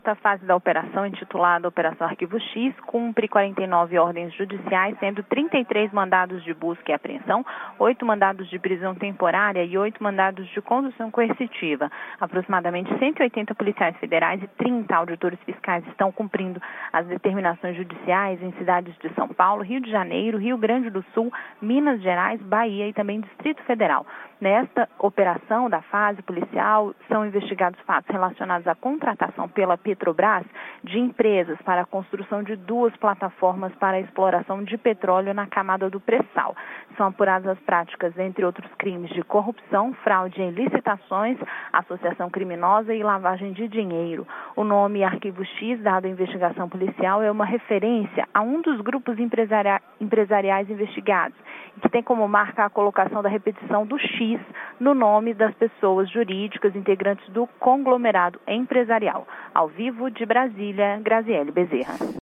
A fase da operação, intitulada Operação Arquivo X, cumpre 49 ordens judiciais, sendo 33 mandados de busca e apreensão, 8 mandados de prisão temporária e 8 mandados de condução coercitiva. Aproximadamente 180 policiais federais e 30 auditores fiscais estão cumprindo as determinações judiciais em cidades de São Paulo, Rio de Janeiro, Rio Grande do Sul, Minas Gerais, Bahia e também Distrito Federal. Nesta operação da fase policial, são investigados fatos relacionados à contratação pela Petrobras de empresas para a construção de 2 plataformas para a exploração de petróleo na camada do pré-sal. São apuradas as práticas, entre outros crimes, de corrupção, fraude em licitações, associação criminosa e lavagem de dinheiro. O nome Arquivo X, dado à investigação policial, é uma referência a um dos grupos empresariais investigados, que tem como marca a colocação da repetição do X no nome das pessoas jurídicas integrantes do conglomerado empresarial. Ao vivo de Brasília, Graziele Bezerra.